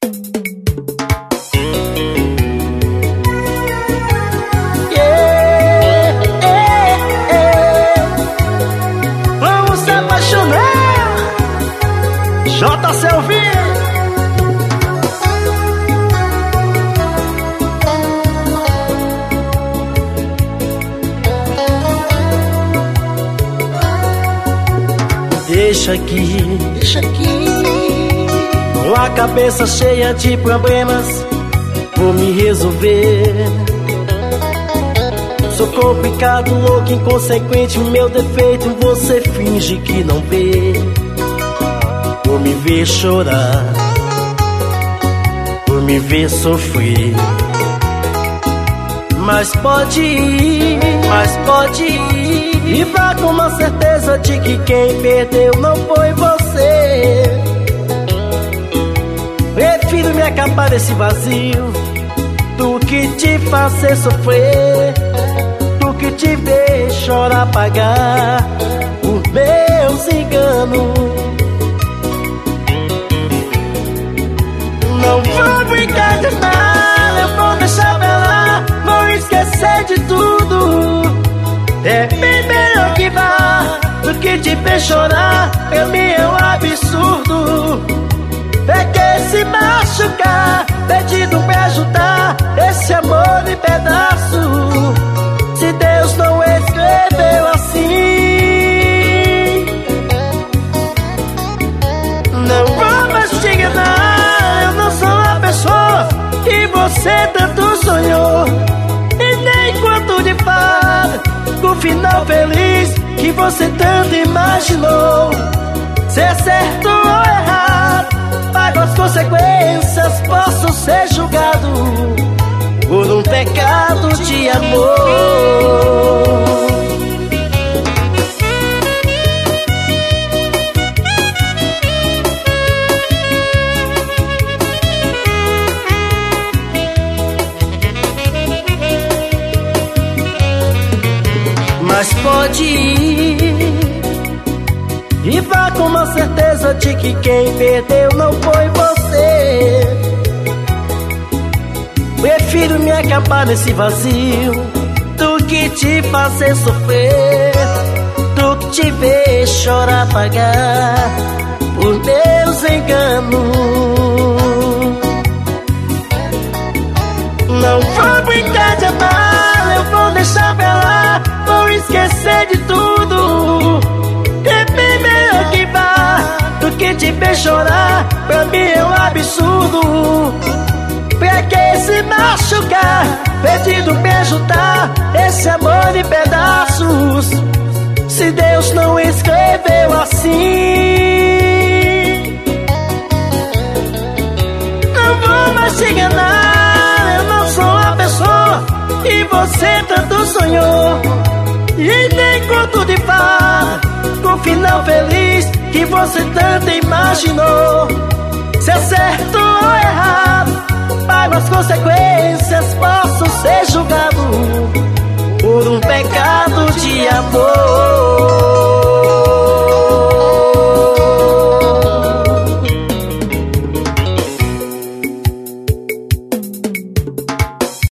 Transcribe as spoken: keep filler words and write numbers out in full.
J Selvi. Deixa aqui, deixa aqui, com a cabeça cheia de problemas, vou me resolver. Sou complicado, louco, inconsequente, meu defeito você finge que não vê. Por me ver chorar, por me ver sofrer. Mas pode ir, mas pode ir, e vá com uma certeza de que quem perdeu não foi você. Prefiro me acabar desse vazio do que te fazer sofrer, do que te ver chorar, pagar por meus enganos. Não vou brincar de nada, eu vou deixar pra lá, vou esquecer de tudo. É bem melhor que vá do que te ver chorar, pra mim é um absurdo. É que se machucar, pedindo pra ajudar esse amor em pedaço. Se Deus não escreveu assim, não vou mais te enganar. Que você tanto sonhou, e nem conto de fada com o final feliz que você tanto imaginou. Se é certo ou errado, pago as consequências, posso ser julgado por um pecado de amor. Mas pode ir, e vá com uma certeza de que quem perdeu não foi você. Prefiro me acabar nesse vazio do que te fazer sofrer, do que te ver chorar, pagar por meus enganos. Não vou brincar de amar, eu vou deixar pra lá, vou esquecer de tudo. É bem melhor que vá do que te ver chorar, pra mim é um absurdo. Pra que se machucar, pedindo pra ajudar esse amor em pedaços, se Deus não escreveu assim. Não vou mais te enganar, eu não sou a pessoa que você tanto sonhou, e nem conto de fada com o final feliz que você tanto imaginou. Se é certo ou errado, pago as consequências, posso ser julgado por um pecado de amor.